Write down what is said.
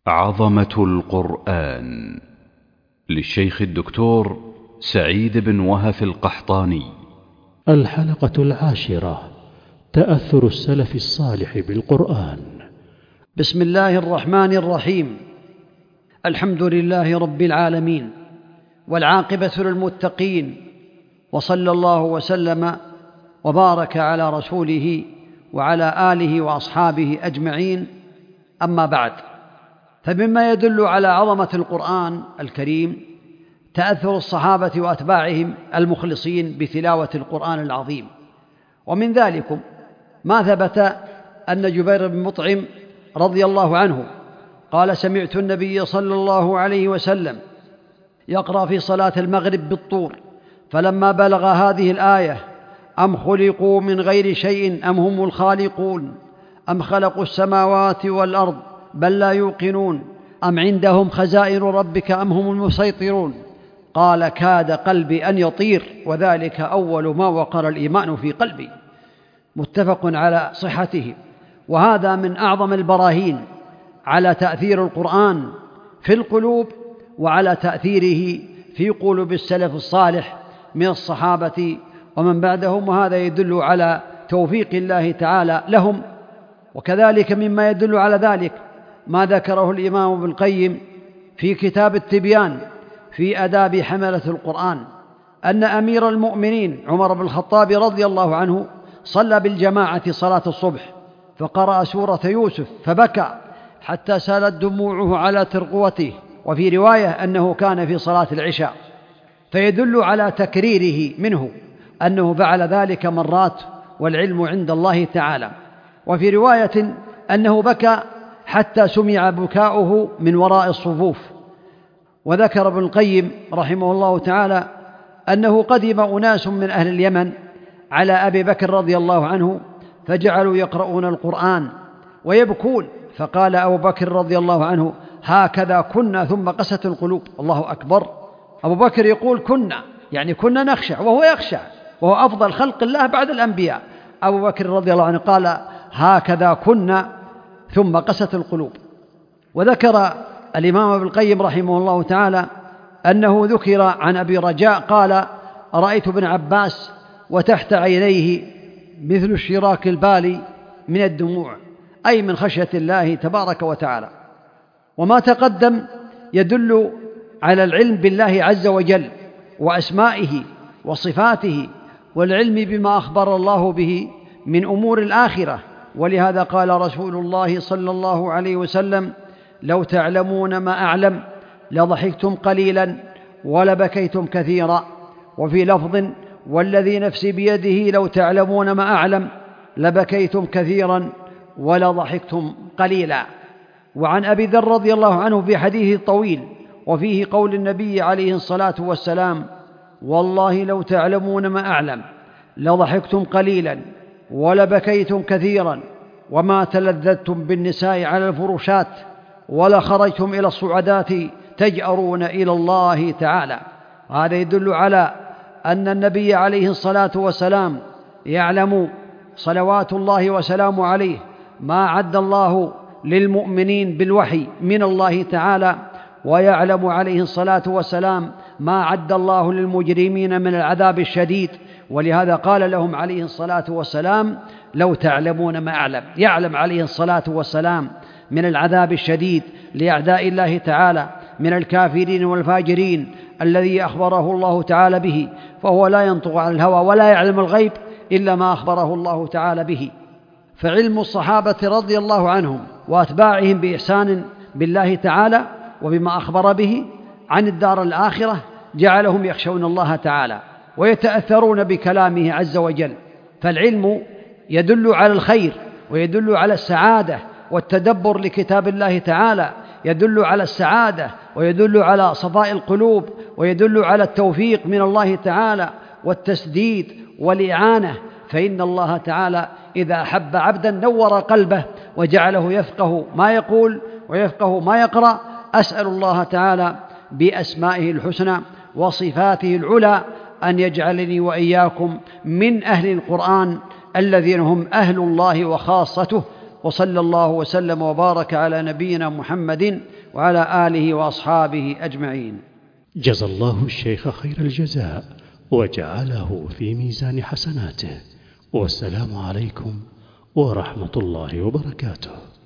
عظمة القرآن للشيخ الدكتور سعيد بن وهف القحطاني. الحلقة 10: تأثر السلف الصالح بالقرآن. بسم الله الرحمن الرحيم. الحمد لله رب العالمين، والعاقبة للمتقين، وصلى الله وسلم وبارك على رسوله وعلى آله وأصحابه أجمعين. أما بعد، فمما يدل على عظمة القرآن الكريم تأثر الصحابة وأتباعهم المخلصين بتلاوة القرآن العظيم. ومن ذلك ما ثبت أن جبير بن مطعم رضي الله عنه قال: سمعت النبي صلى الله عليه وسلم يقرأ في صلاة المغرب بالطور، فلما بلغ هذه الآية: أم خلقوا من غير شيء أم هم الخالقون أم خلقوا السماوات والأرض بل لا يوقنون أم عندهم خزائن ربك أم هم المسيطرون، قال: كاد قلبي أن يطير، وذلك أول ما وقر الإيمان في قلبي. متفق على صحته. وهذا من أعظم البراهين على تأثير القرآن في القلوب وعلى تأثيره في قلوب السلف الصالح من الصحابة ومن بعدهم، وهذا يدل على توفيق الله تعالى لهم. وكذلك مما يدل على ذلك ما ذكره الإمام ابن القيم في كتاب التبيان في آداب حملة القرآن، أن أمير المؤمنين عمر بن الخطاب رضي الله عنه صلى بالجماعة صلاة الصبح، فقرأ سورة يوسف فبكى حتى سالت دموعه على ترقوته، وفي رواية أنه كان في صلاة العشاء، فيدل على تكريره منه أنه فعل ذلك مرات، والعلم عند الله تعالى. وفي رواية أنه بكى حتى سمع بكاؤه من وراء الصفوف. وذكر ابن القيم رحمه الله تعالى أنه قدم أناس من أهل اليمن على أبي بكر رضي الله عنه، فجعلوا يقرؤون القرآن ويبكون، فقال أبو بكر رضي الله عنه: هكذا كنا ثم قست القلوب. الله أكبر. أبو بكر يقول كنا، يعني كنا نخشع، وهو يخشع، وهو أفضل خلق الله بعد الأنبياء. أبو بكر رضي الله عنه قال: هكذا كنا ثم قست القلوب. وذكر الإمام ابن القيم رحمه الله تعالى أنه ذكر عن أبي رجاء قال: رأيت ابن عباس وتحت عينيه مثل الشراك البالي من الدموع، أي من خشية الله تبارك وتعالى. وما تقدم يدل على العلم بالله عز وجل وأسمائه وصفاته، والعلم بما أخبر الله به من أمور الآخرة. ولهذا قال رسول الله صلى الله عليه وسلم: لو تعلمون ما أعلم لضحكتم قليلا ولبكيتم كثيرا. وفي لفظ: والذي نفسي بيده لو تعلمون ما أعلم لبكيتم كثيرا ولضحكتم قليلا. وعن أبي ذر رضي الله عنه في حديث طويل وفيه قول النبي عليه الصلاة والسلام: والله لو تعلمون ما أعلم لضحكتم قليلا ولبكيتم كثيرا وما تلذذتم بالنساء على الفرشات ولا خرجتم إلى الصعدات تجأرون إلى الله تعالى. هذا يدل على أن النبي عليه الصلاة والسلام يعلم صلوات الله وسلامه عليه ما عد الله للمؤمنين بالوحي من الله تعالى، ويعلم عليه الصلاة والسلام ما عد الله للمجرمين من العذاب الشديد. ولهذا قال لهم عليه الصلاة والسلام: لو تعلمون ما أعلم. يعلم عليه الصلاة والسلام من العذاب الشديد لأعداء الله تعالى من الكافرين والفاجرين الذي أخبره الله تعالى به، فهو لا ينطق عن الهوى ولا يعلم الغيب إلا ما أخبره الله تعالى به. فعلم الصحابة رضي الله عنهم وأتباعهم بإحسان بالله تعالى وبما أخبر به عن الدار الآخرة جعلهم يخشون الله تعالى ويتأثرون بكلامه عز وجل. فالعلم يدل على الخير ويدل على السعادة، والتدبر لكتاب الله تعالى يدل على السعادة ويدل على صفاء القلوب ويدل على التوفيق من الله تعالى والتسديد والإعانة. فإن الله تعالى إذا أحب عبدا نور قلبه وجعله يفقه ما يقول ويفقه ما يقرأ. أسأل الله تعالى بأسمائه الحسنى وصفاته العلى أن يجعلني وإياكم من أهل القرآن الذين هم أهل الله وخاصته، وصلى الله وسلم وبارك على نبينا محمد وعلى آله وأصحابه أجمعين. جزى الله الشيخ خير الجزاء وجعله في ميزان حسناته. والسلام عليكم ورحمة الله وبركاته.